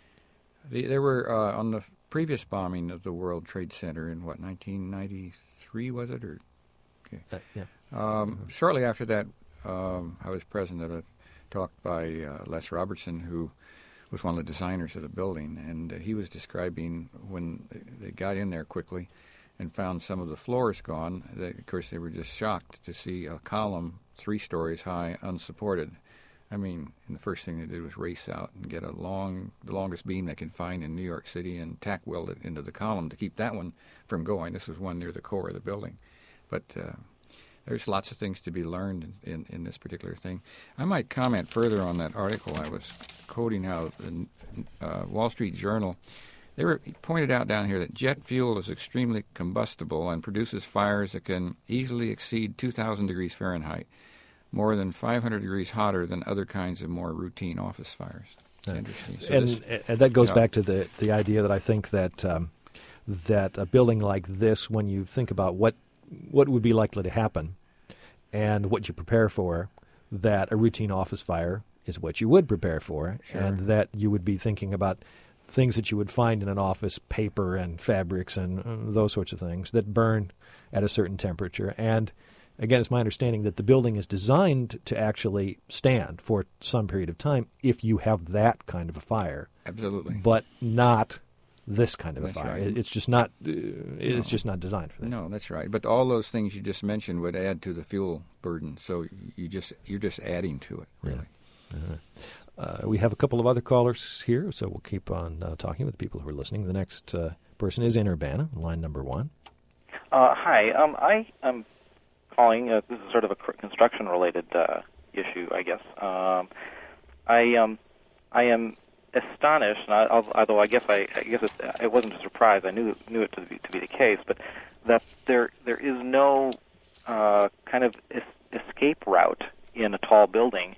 The, there were, uh, on the previous bombing of the World Trade Center in, what, nineteen ninety-three, was it? Or okay. Uh, yeah. Um, mm-hmm. Shortly after that, um, I was present at a talk by uh, Les Robertson, who was one of the designers of the building, and uh, he was describing when they got in there quickly and found some of the floors gone. They, of course, they were just shocked to see a column three stories high, unsupported. I mean, and the first thing they did was race out and get a long, the longest beam they could find in New York City and tack weld it into the column to keep that one from going. This was one near the core of the building. But uh, there's lots of things to be learned in, in, in this particular thing. I might comment further on that article I was quoting, how the uh, Wall Street Journal, they were pointed out down here that jet fuel is extremely combustible and produces fires that can easily exceed two thousand degrees Fahrenheit, more than five hundred degrees hotter than other kinds of more routine office fires. It's yeah. interesting. So and, this, and that goes you know, back to the, the idea that I think that um, that a building like this, when you think about what what would be likely to happen and what you prepare for, that a routine office fire is what you would prepare for, sure. and that you would be thinking about things that you would find in an office, paper and fabrics and uh, those sorts of things that burn at a certain temperature. And again, it's my understanding that the building is designed to actually stand for some period of time if you have that kind of a fire. Absolutely. But not this kind of that's a fire. Right. It's just not. Uh, it's no. just not designed for that. No, that's right. But all those things you just mentioned would add to the fuel burden. So you just you're just adding to it, really. Yeah. Uh, we have a couple of other callers here, so we'll keep on uh, talking with the people who are listening. The next uh, person is in Urbana, line number one. Uh, hi, um, I am calling. Uh, this is sort of a construction-related uh, issue, I guess. Um, I um, I am astonished, and I, although I guess I, I guess it, it wasn't a surprise. I knew knew it to be to be the case, but that there there is no uh, kind of es- escape route in a tall building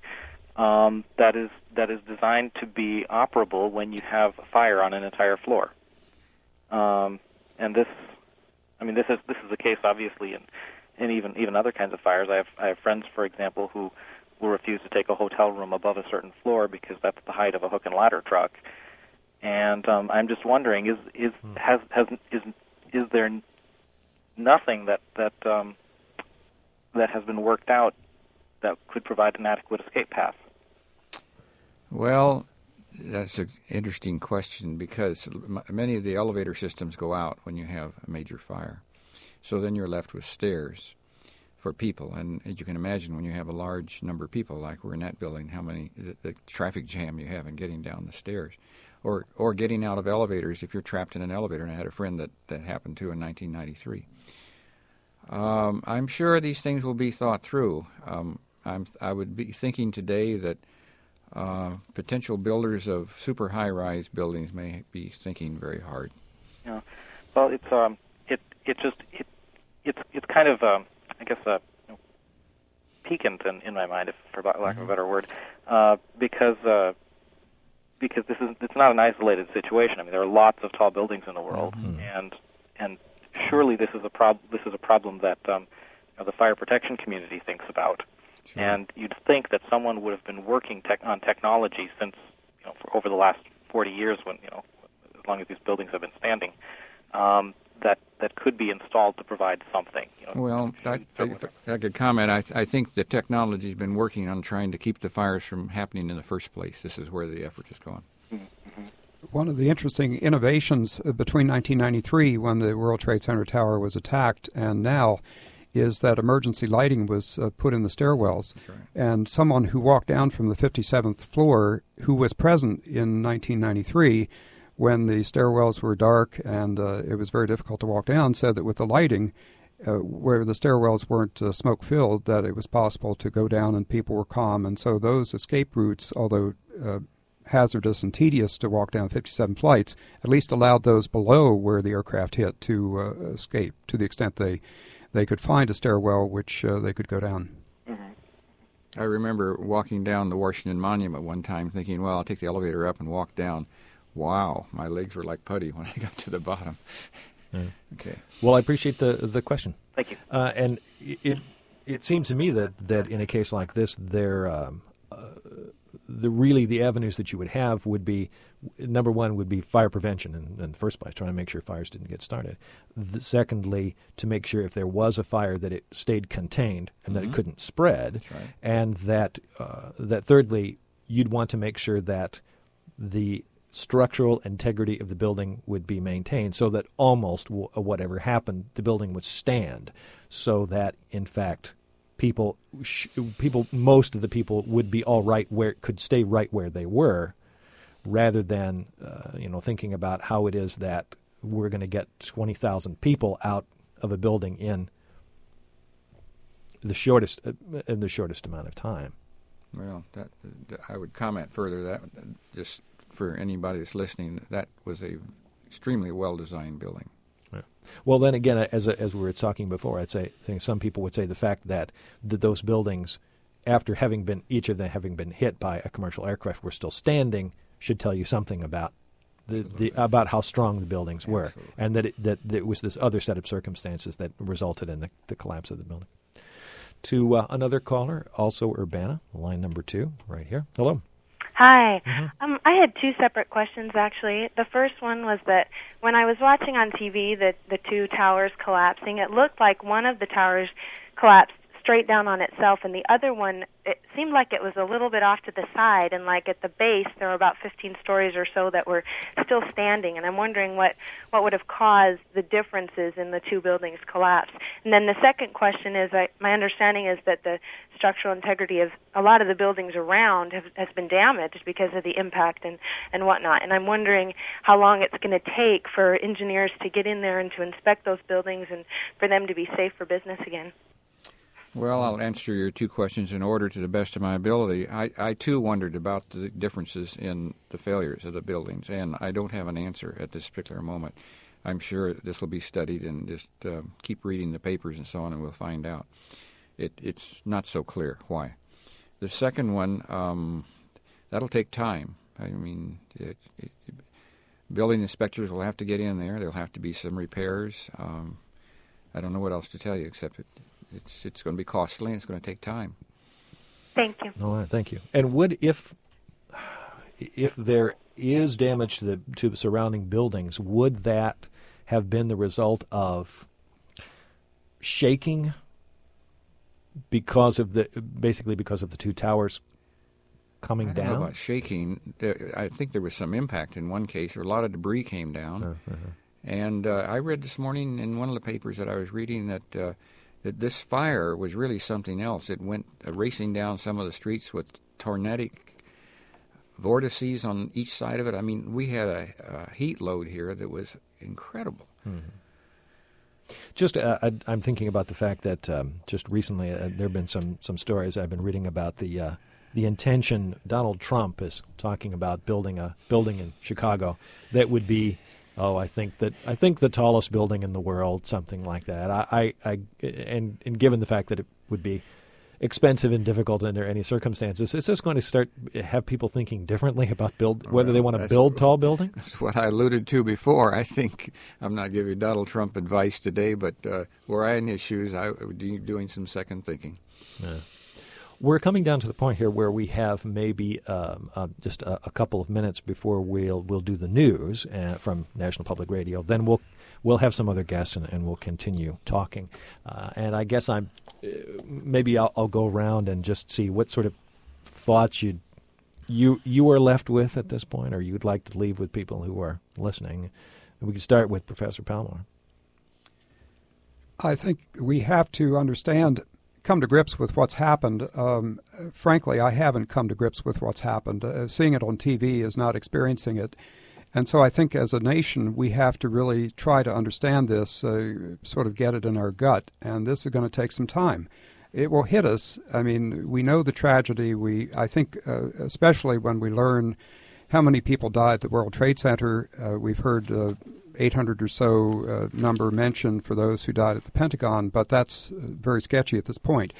um, that is that is designed to be operable when you have a fire on an entire floor. Um, and this, I mean, this is this is the case obviously in, in even even other kinds of fires. I have I have friends, for example, who will refuse to take a hotel room above a certain floor because that's the height of a hook and ladder truck. And um, I'm just wondering, is is hmm. has has is is there nothing that that um, that has been worked out that could provide an adequate escape path? Well, that's an interesting question because m- many of the elevator systems go out when you have a major fire. So then you're left with stairs for people. And as you can imagine, when you have a large number of people, like we're in that building, how many, the, the traffic jam you have in getting down the stairs. Or or getting out of elevators if you're trapped in an elevator. And I had a friend that, that happened to in nineteen ninety-three. Um, I'm sure these things will be thought through. Um, I'm, I would be thinking today that uh, potential builders of super high-rise buildings may be thinking very hard. Yeah. Well, it's um, it it just it it's it's kind of um, I guess uh, you know, piquant in, in my mind, if for lack mm-hmm. of a better word, uh, because. Uh, Because this is it's not an isolated situation. I mean, there are lots of tall buildings in the world, mm-hmm. and and surely this is a prob- this is a problem that um, you know, the fire protection community thinks about. Sure. And you'd think that someone would have been working tech- on technology since you know for over the last forty years, when you know as long as these buildings have been standing, um, that that could be installed to provide something. You know, well, I, I, I could comment. I, I think the technology's been working on trying to keep the fires from happening in the first place. This is where the effort has gone. Mm-hmm. One of the interesting innovations between nineteen ninety-three, when the World Trade Center tower was attacked, and now, is that emergency lighting was uh, put in the stairwells. That's right. And someone who walked down from the fifty-seventh floor, who was present in nineteen ninety-three, when the stairwells were dark and uh, it was very difficult to walk down, said that with the lighting, uh, where the stairwells weren't uh, smoke-filled, that it was possible to go down and people were calm. And so those escape routes, although uh, hazardous and tedious to walk down fifty-seven flights, at least allowed those below where the aircraft hit to uh, escape to the extent they, they could find a stairwell which uh, they could go down. Mm-hmm. I remember walking down the Washington Monument one time thinking, well, I'll take the elevator up and walk down. Wow, my legs were like putty when I got to the bottom. Yeah. Okay. Well, I appreciate the the question. Thank you. Uh, and it it seems to me that, that in a case like this, there um, uh, the really the avenues that you would have would be, number one would be fire prevention in, in the first place, trying to make sure fires didn't get started. The, secondly, to make sure if there was a fire that it stayed contained and mm-hmm. that it couldn't spread. That's right. And that uh, that thirdly, you'd want to make sure that the structural integrity of the building would be maintained so that almost w- whatever happened, the building would stand, so that, in fact, people, sh- people, most of the people would be all right where, could stay right where they were, rather than, uh, you know, thinking about how it is that we're going to get twenty thousand people out of a building in the shortest, uh, in the shortest amount of time. Well, that, that I would comment further that just for anybody that's listening, that was a extremely well-designed building. Yeah. Well, then again, as a, as we were talking before, I'd say I think some people would say the fact that, that those buildings, after having been each of them having been hit by a commercial aircraft, were still standing, should tell you something about the, the about how strong the buildings were, Absolutely. and that it, that, that it was this other set of circumstances that resulted in the, the collapse of the building. To uh, another caller, also Urbana, line number two, right here. Hello. Hi. Mm-hmm. Um, I had two separate questions, actually. The first one was that when I was watching on T V the, the two towers collapsing, it looked like one of the towers collapsed straight down on itself, and the other one, it seemed like it was a little bit off to the side, and like at the base there were about fifteen stories or so that were still standing, and I'm wondering what, what would have caused the differences in the two buildings collapse. And then the second question is, I, my understanding is that the structural integrity of a lot of the buildings around have, has been damaged because of the impact and, and whatnot, and I'm wondering how long it's going to take for engineers to get in there and to inspect those buildings and for them to be safe for business again. Well, I'll answer your two questions in order to the best of my ability. I, I too, wondered about the differences in the failures of the buildings, and I don't have an answer at this particular moment. I'm sure this will be studied, and just uh, keep reading the papers and so on, and we'll find out. It, it's not so clear why. The second one, um, that'll take time. I mean, it, it, building inspectors will have to get in there. There'll have to be some repairs. Um, I don't know what else to tell you except it. It's it's going to be costly, and it's going to take time. Thank you. All right, thank you. And would if if there is damage to the to the surrounding buildings, would that have been the result of shaking because of the basically because of the two towers coming I don't down? know about shaking. There, I think there was some impact in one case, or a lot of debris came down. Uh, uh-huh. And uh, I read this morning in one of the papers that I was reading that uh, that this fire was really something else. It went uh, racing down some of the streets with tornadic vortices on each side of it. I mean, we had a, a heat load here that was incredible. Mm-hmm. Just, uh, I, I'm thinking about the fact that um, just recently uh, there have been some, some stories I've been reading about the uh, the intention. Donald Trump is talking about building a building in Chicago that would be, oh, I think that I think the tallest building in the world, something like that. I, I, I and and given the fact that it would be expensive and difficult under any circumstances, is this going to start have people thinking differently about build whether well, they want to build tall buildings? That's what I alluded to before. I think I'm not giving Donald Trump advice today, but uh, were I in his shoes, I would be doing some second thinking. Yeah. We're coming down to the point here where we have maybe um, uh, just a, a couple of minutes before we'll we'll do the news uh, from National Public Radio. Then we'll we'll have some other guests and, and we'll continue talking. Uh, and I guess I'm uh, maybe I'll, I'll go around and just see what sort of thoughts you you you are left with at this point, or you'd like to leave with people who are listening. We can start with Professor Palmore. I think we have to understand. Come to grips with what's happened. Um, frankly, I haven't come to grips with what's happened. Uh, seeing it on T V is not experiencing it. And so I think as a nation, we have to really try to understand this, uh, sort of get it in our gut. And this is going to take some time. It will hit us. I mean, we know the tragedy. We, I think, uh, especially when we learn how many people died at the World Trade Center. Uh, we've heard uh, eight hundred or so uh, number mentioned for those who died at the Pentagon, but that's uh, very sketchy at this point.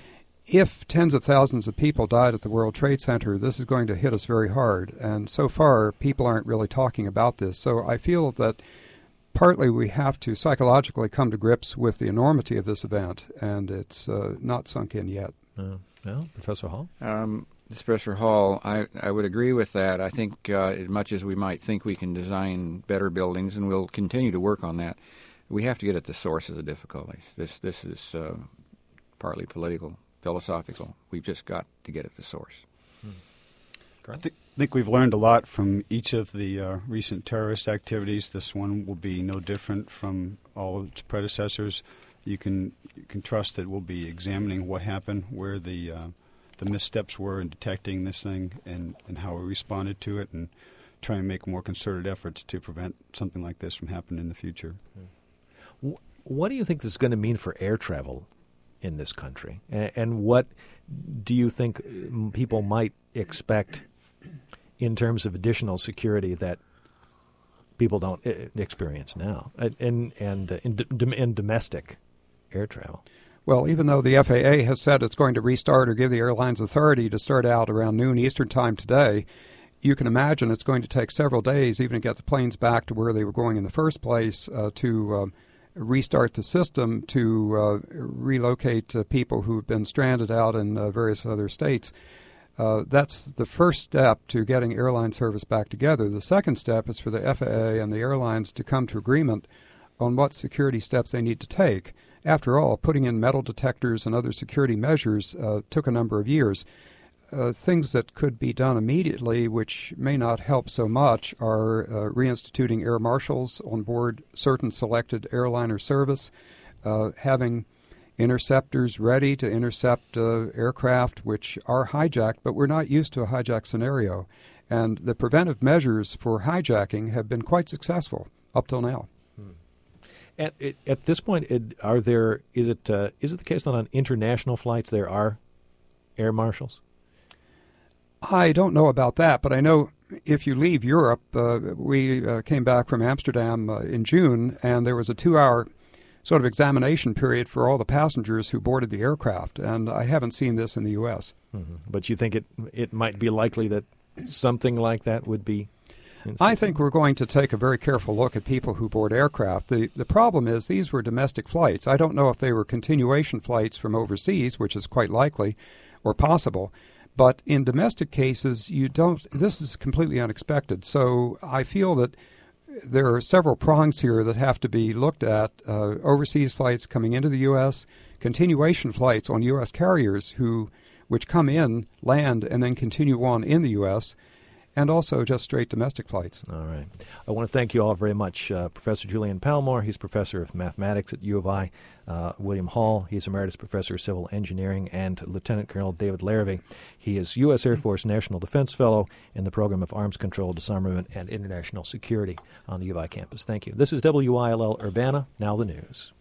If tens of thousands of people died at the World Trade Center, this is going to hit us very hard. And so far, people aren't really talking about this. So I feel that partly we have to psychologically come to grips with the enormity of this event, and it's uh, not sunk in yet. Uh, well, Professor Hall? Um, Professor Hall, I, I would agree with that. I think uh, as much as we might think we can design better buildings, and we'll continue to work on that, we have to get at the source of the difficulties. This this is uh, partly political, philosophical. We've just got to get at the source. Hmm. I th- think we've learned a lot from each of the uh, recent terrorist activities. This one will be no different from all of its predecessors. You can you can trust that we'll be examining what happened, where the uh, the missteps were in detecting this thing, and, and how we responded to it, and try and make more concerted efforts to prevent something like this from happening in the future. What do you think this is going to mean for air travel in this country? And, and what do you think people might expect in terms of additional security that people don't experience now, and, and, uh, in, in domestic air travel? Well, even though the F A A has said it's going to restart or give the airlines authority to start out around noon Eastern time today, you can imagine it's going to take several days even to get the planes back to where they were going in the first place, uh, to uh, restart the system, to uh, relocate uh, people who have been stranded out in uh, various other states. Uh, that's the first step to getting airline service back together. The second step is for the F A A and the airlines to come to agreement on what security steps they need to take. After all, putting in metal detectors and other security measures uh, took a number of years. Uh, things that could be done immediately, which may not help so much, are uh, reinstituting air marshals on board certain selected airliner service, uh, having interceptors ready to intercept uh, aircraft which are hijacked, but we're not used to a hijack scenario. And the preventive measures for hijacking have been quite successful up till now. At, at this point, it, are there is it uh, is it the case that on international flights there are air marshals? I don't know about that, but I know if you leave Europe, uh, we uh, came back from Amsterdam uh, in June, and there was a two-hour sort of examination period for all the passengers who boarded the aircraft, and I haven't seen this in the U S Mm-hmm. But you think it it might be likely that something like that would be? I think we're going to take a very careful look at people who board aircraft. The the problem is these were domestic flights. I don't know if they were continuation flights from overseas, which is quite likely or possible. But in domestic cases, you don't. This is completely unexpected. So I feel that there are several prongs here that have to be looked at. Uh, overseas flights coming into the U S, continuation flights on U S carriers who which come in, land, and then continue on in the U S, and also just straight domestic flights. All right. I want to thank you all very much. Uh, Professor Julian Palmore, he's professor of mathematics at U of I. Uh, William Hall, he's emeritus professor of civil engineering. And Lieutenant Colonel David Larrivee, he is U S Air Force National Defense Fellow in the Program of Arms Control, Disarmament, and International Security on the U of I campus. Thank you. This is W I L L Urbana, now the news.